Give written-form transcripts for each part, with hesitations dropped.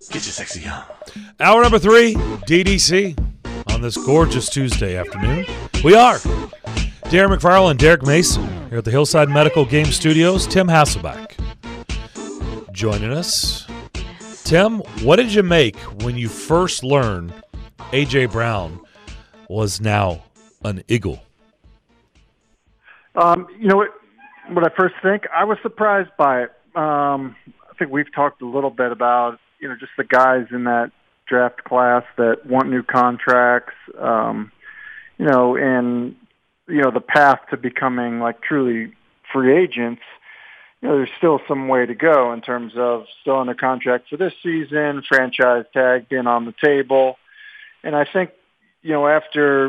Get your sexy on. Hour number 3, DDC, on this gorgeous Tuesday afternoon. We are Darren McFarland, Derek Mason, here at the Hillside Medical Game Studios. Tim Hasselbeck joining us. Tim, what did you make when you first learned A.J. Brown was now an Eagle? You know what I first think? I was surprised by it. I think we've talked a little bit about, just the guys in that draft class that want new contracts, and, the path to becoming like truly free agents. There's still some way to go in terms of still under contract for this season, franchise tag being on the table. And I think, after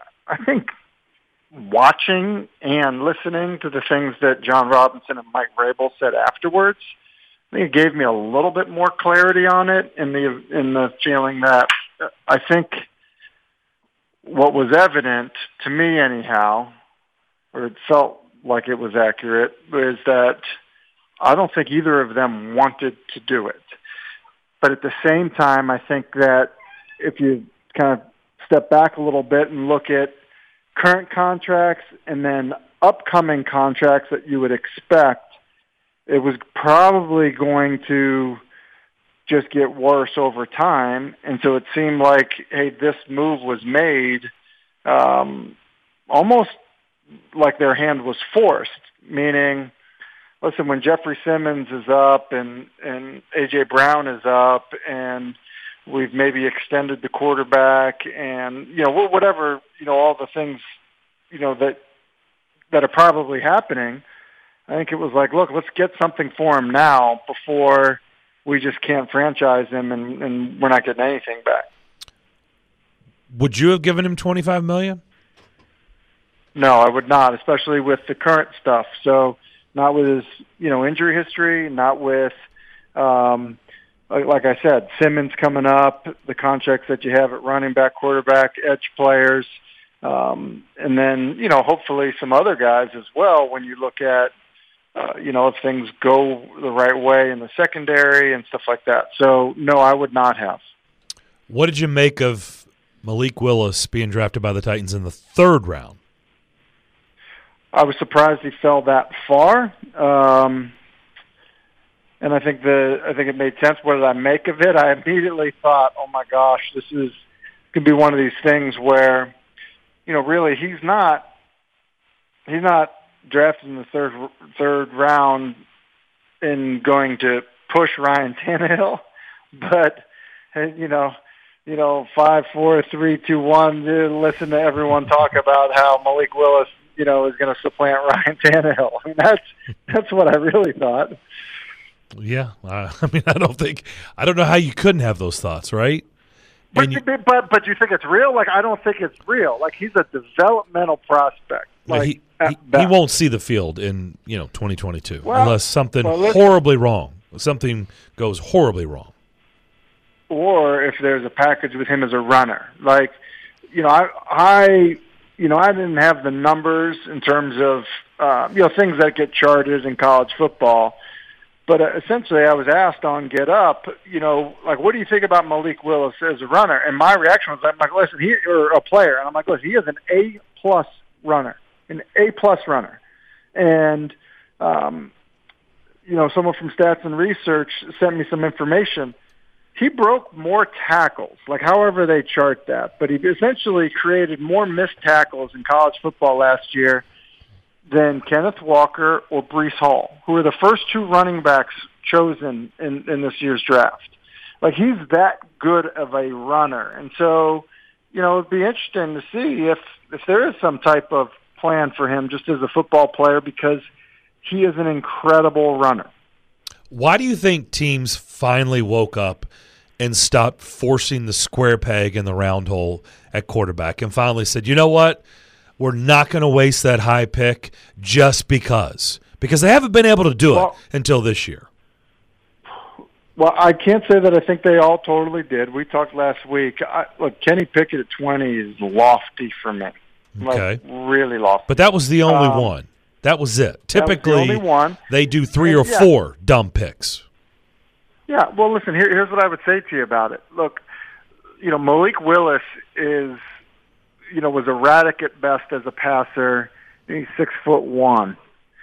watching and listening to the things that John Robinson and Mike Vrabel said afterwards, I think it gave me a little bit more clarity on it in the feeling that I think what was evident to me anyhow, or it felt like it was accurate, is that I don't think either of them wanted to do it. But at the same time, I think that if you kind of step back a little bit and look at current contracts and then upcoming contracts that you would expect, it was probably going to just get worse over time. And so it seemed like, hey, this move was made almost like their hand was forced, meaning, listen, when Jeffrey Simmons is up and A.J. Brown is up and we've maybe extended the quarterback and, whatever, all the things, that are probably happening, I think it was like, look, let's get something for him now before we just can't franchise him and we're not getting anything back. Would you have given him $25 million? No, I would not, especially with the current stuff. So not with his, injury history, not with, like I said, Simmons coming up, the contracts that you have at running back, quarterback, edge players, and then, hopefully some other guys as well when you look at, if things go the right way in the secondary and stuff like that. So, no, I would not have. What did you make of Malik Willis being drafted by the Titans in the 3rd round? I was surprised he fell that far. And I think it made sense. What did I make of it? I immediately thought, oh my gosh, this could be one of these things where, really he's not drafted in the third round and going to push Ryan Tannehill, but 5, 4, 3, 2, 1. Listen to everyone talk about how Malik Willis, is going to supplant Ryan Tannehill. I mean, that's what I really thought. Yeah, I don't know how you couldn't have those thoughts, right? But you think it's real? Like, I don't think it's real. Like, he's a developmental prospect. Like, he won't see the field in 2022 unless something horribly wrong. Something goes horribly wrong. Or if there's a package with him as a runner. Like, I didn't have the numbers in terms of things that get charted in college football. But essentially, I was asked on Get Up, what do you think about Malik Willis as a runner? And my reaction was, I'm like, listen, or a player. And I'm like, listen, he is an A-plus runner, And, someone from Stats and Research sent me some information. He broke more tackles, like however they chart that. But he essentially created more missed tackles in college football last year than Kenneth Walker or Breece Hall, who are the first 2 running backs chosen in this year's draft. Like, he's that good of a runner. And so, it'd be interesting to see if there is some type of plan for him just as a football player, because he is an incredible runner. Why do you think teams finally woke up and stopped forcing the square peg in the round hole at quarterback and finally said, you know what? We're not going to waste that high pick just because they haven't been able to do it until this year. Well, I can't say that I think they all totally did. We talked last week. Look, Kenny Pickett at 20 is lofty for me. Okay. Like, really lofty. But that was the only one. That was it. Typically, the only one. They do 3 or 4 dumb picks. Yeah, well, listen, here's what I would say to you about it. Look, Malik Willis was erratic at best as a passer. He's 6'1".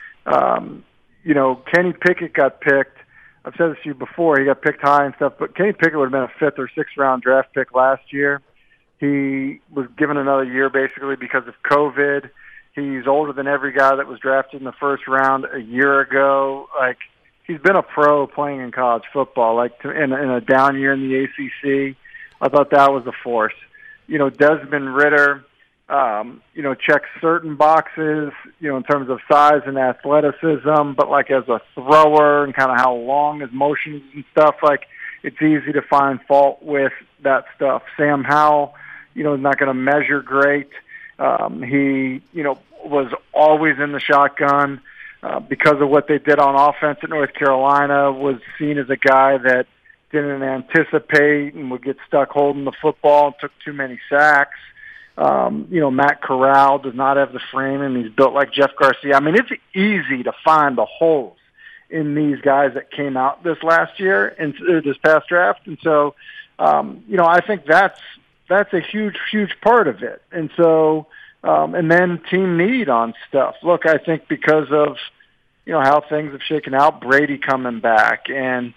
Kenny Pickett got picked. I've said this to you before. He got picked high and stuff, but Kenny Pickett would have been a 5th or 6th round draft pick last year. He was given another year basically because of COVID. He's older than every guy that was drafted in the first round a year ago. Like, he's been a pro playing in college football. Like, in a down year in the ACC, I thought that was a force. Desmond Ridder, checks certain boxes, in terms of size and athleticism, but like as a thrower and kind of how long his motions and stuff, like, it's easy to find fault with that stuff. Sam Howell, is not going to measure great. He, was always in the shotgun because of what they did on offense at North Carolina, was seen as a guy that didn't anticipate and would get stuck holding the football and took too many sacks. Matt Corral does not have the frame, and he's built like Jeff Garcia. I mean, it's easy to find the holes in these guys that came out this last year and this past draft. And so, I think that's a huge, huge part of it. And so, and then team need on stuff. Look, I think because of, how things have shaken out, Brady coming back and,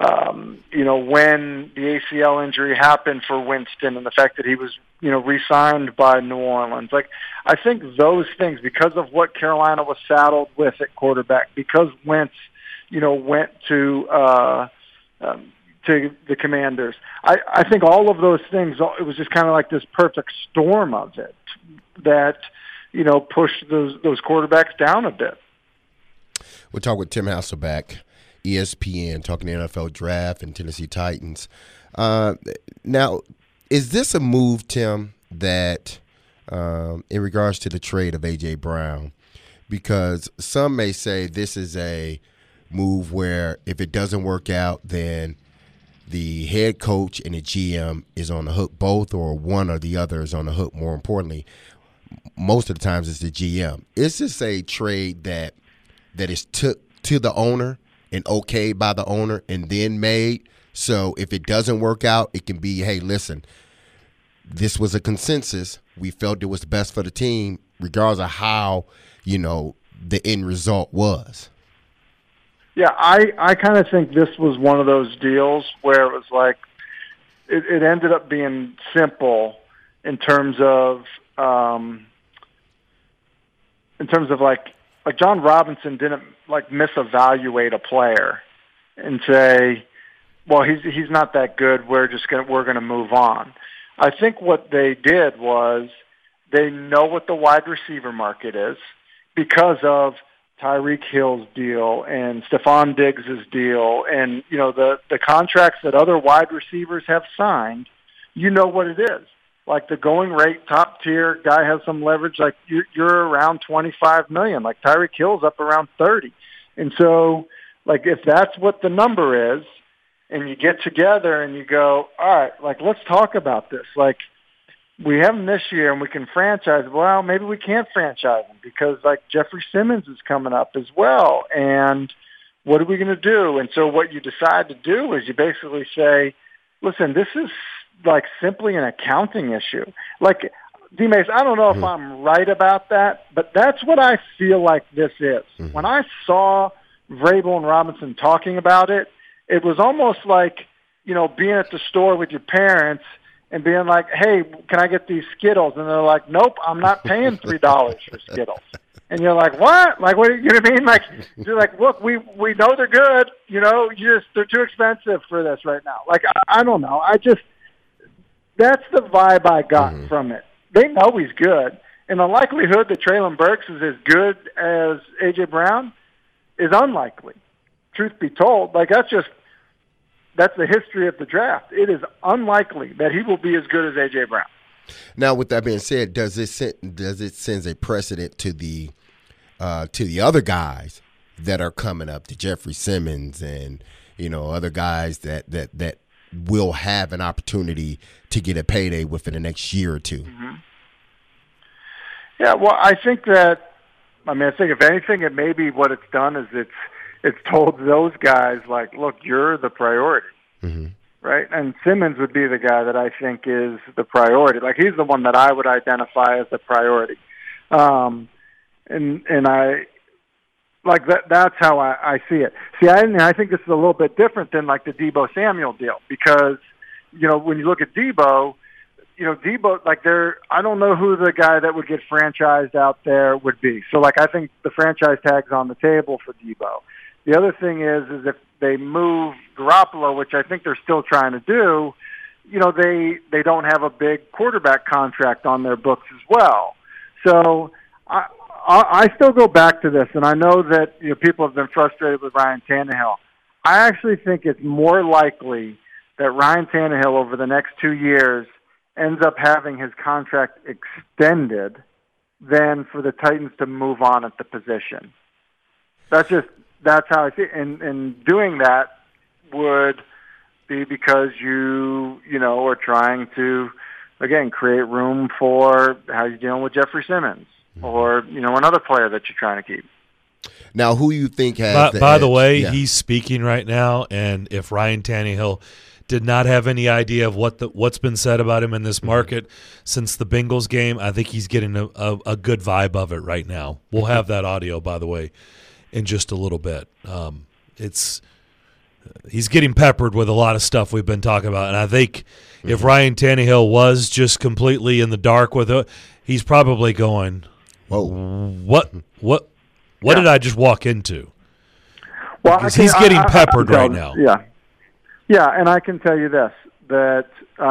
when the ACL injury happened for Winston and the fact that he was, re-signed by New Orleans. Like, I think those things, because of what Carolina was saddled with at quarterback, because Wentz, went to the Commanders. I think all of those things, it was just kind of like this perfect storm of it that, pushed those quarterbacks down a bit. We'll talk with Tim Hasselbeck, ESPN, talking NFL draft and Tennessee Titans. Now, is this a move, Tim, that in regards to the trade of A.J. Brown? Because some may say this is a move where if it doesn't work out, then the head coach and the GM is on the hook, both or one or the other is on the hook. More importantly, most of the times it's the GM. Is this a trade that is took to the owner and okayed by the owner and then made? So if it doesn't work out, it can be, hey, listen, this was a consensus. We felt it was best for the team, regardless of how, the end result was. Yeah, I kind of think this was one of those deals where it was like it ended up being simple in terms of like John Robinson didn't like misevaluate a player and say, well, he's not that good. We're going to move on. I think what they did was they know what the wide receiver market is because of Tyreek Hill's deal and Stephon Diggs' deal and, the contracts that other wide receivers have signed. You know what it is. Like the going rate, top tier guy has some leverage. Like you're around $25 million. Like Tyreek Hill's up around 30. And so, like if that's what the number is, and you get together and you go, all right, like let's talk about this. Like we have him this year and we can franchise. Well, maybe we can't franchise him because like Jeffrey Simmons is coming up as well. And what are we going to do? And so what you decide to do is you basically say, listen, this is like simply an accounting issue. Like, D-Mace, I don't know if I'm right about that, but that's what I feel like this is. Mm-hmm. When I saw Vrabel and Robinson talking about it, it was almost like, being at the store with your parents and being like, hey, can I get these Skittles? And they're like, nope, I'm not paying $3 for Skittles. And you're like, what? Like, what? You know what I mean? Like, you're like, look, we know they're good. They're too expensive for this right now. Like, I don't know. That's the vibe I got from it. They know he's good. And the likelihood that Treylon Burks is as good as A.J. Brown is unlikely, truth be told. Like, that's the history of the draft. It is unlikely that he will be as good as A.J. Brown. Now, with that being said, does it send a precedent to the other guys that are coming up, to Jeffrey Simmons and, other guys that will have an opportunity to get a payday within the next year or two? Mm-hmm. Yeah, well, I think if anything, it maybe what it's done is it's told those guys, like, look, you're the priority, right? And Simmons would be the guy that I think is the priority. Like, he's the one that I would identify as the priority. And I like that. That's how I see it. See, I think this is a little bit different than like the Deebo Samuel deal because, you know, when you look at Deebo, like I don't know who the guy that would get franchised out there would be. So like, I think the franchise tag's on the table for Deebo. The other thing is if they move Garoppolo, which I think they're still trying to do, you know, they don't have a big quarterback contract on their books as well. So I still go back to this, and I know that, you know, people have been frustrated with Ryan Tannehill. I actually think it's more likely that Ryan Tannehill over the next 2 years ends up having his contract extended than for the Titans to move on at the position. That's how I see it. And doing that would be because you know, are trying to, again, create room for how you're dealing with Jeffrey Simmons or, you know, another player that you're trying to keep. Now, who you think has By the way, yeah. he's speaking right now, and if Ryan Tannehill did not have any idea of what's been said about him in this market since the Bengals game, I think he's getting a good vibe of it right now. We'll have that audio, by the way, in just a little bit. He's getting peppered with a lot of stuff we've been talking about, and I think if Ryan Tannehill was just completely in the dark with it, he's probably going, "Whoa, what did I just walk into?" Well, because he's getting peppered right now. Yeah. Yeah, and I can tell you this, that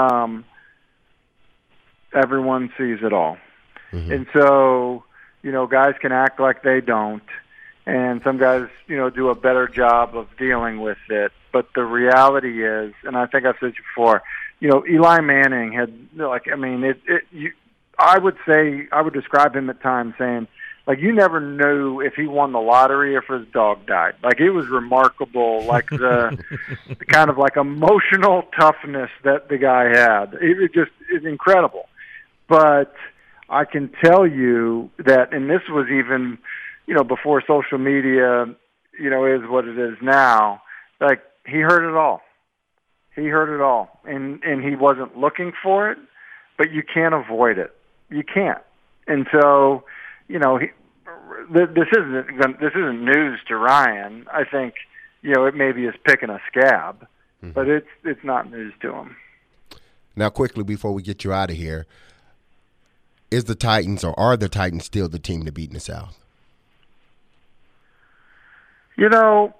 everyone sees it all. And so, you know, guys can act like they don't, and some guys, you know, do a better job of dealing with it. But the reality is, and I think I've said before, you know, Eli Manning had, like, I mean, I would describe him at times saying, like, you never knew if he won the lottery or if his dog died. Like, it was remarkable, like the kind of like emotional toughness that the guy had. It just is incredible. But I can tell you that, and this was even, you know, before social media, you know, is what it is now. Like, he heard it all. He heard it all, and he wasn't looking for it, but you can't avoid it. You can't. And so, you know, this isn't news to Ryan. I think, you know, it maybe is picking a scab, but it's not news to him. Now, quickly before we get you out of here, are the Titans still the team to beat in the South? You know,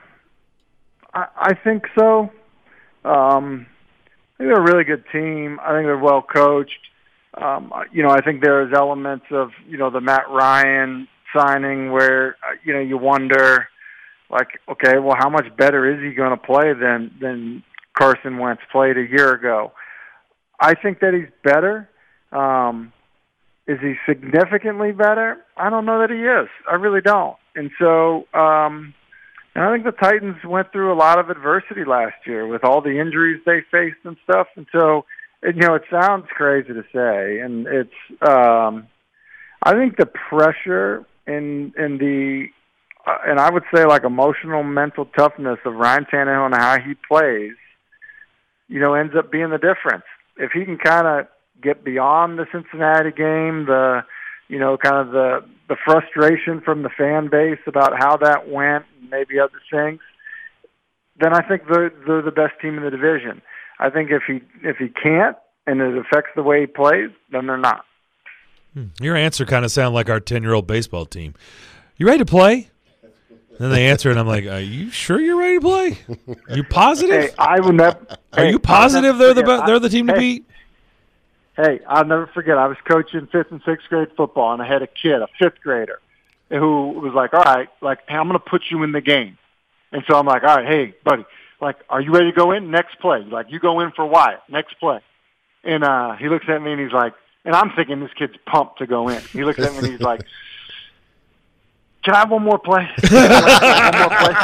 I think so. I think they're a really good team. I think they're well coached. You know, I think there's elements of, you know, the Matt Ryan signing where, you know, you wonder, like, okay, well, how much better is he going to play than Carson Wentz played a year ago? I think that he's better. Is he significantly better? I don't know that he is. I really don't. And so, and I think the Titans went through a lot of adversity last year with all the injuries they faced and stuff. And so, you know, it sounds crazy to say, and it's, I think the pressure and I would say like emotional, mental toughness of Ryan Tannehill and how he plays, you know, ends up being the difference. If he can kind of get beyond the Cincinnati game, you know, kind of the frustration from the fan base about how that went, and maybe other things, then I think they're the best team in the division. I think if he can't and it affects the way he plays, then they're not. Your answer kind of sounded like our 10-year-old baseball team. You ready to play? Then they answer, and I'm like, "Are you sure you're ready to play? Are you positive? Hey, I would never. Are you positive they're the team to beat?" Hey, I'll never forget. I was coaching 5th and 6th grade football, and I had a kid, a 5th grader, who was like, "All right, like, hey, I'm going to put you in the game." And so I'm like, "All right, hey, buddy, like, are you ready to go in? Next play. Like, you go in for Wyatt. Next play." And he looks at me, and he's like, and I'm thinking this kid's pumped to go in. He looks at me, and he's like, "Can I have one more play?" One more play.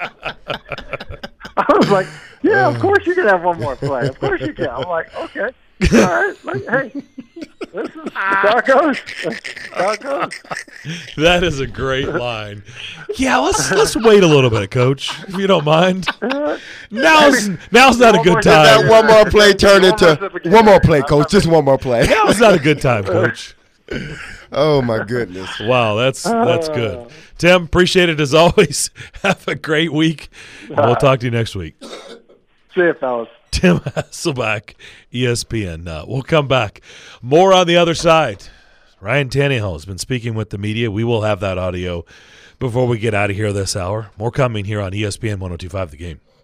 I was like, "Yeah, of course you can have one more play. Of course you can." I'm like, "Okay." All right, hey, this is how it goes. How it goes. That is a great line. Yeah, let's wait a little bit, Coach, if you don't mind. Now's not a good time. That one more play turn into one more play, Coach. Just one more play. Now's not a good time, Coach. Oh my goodness! Wow, that's good. Tim, appreciate it as always. Have a great week. And we'll talk to you next week. See you, fellas. Tim Hasselbeck, ESPN. We'll come back. More on the other side. Ryan Tannehill has been speaking with the media. We will have that audio before we get out of here this hour. More coming here on ESPN 102.5 The Game.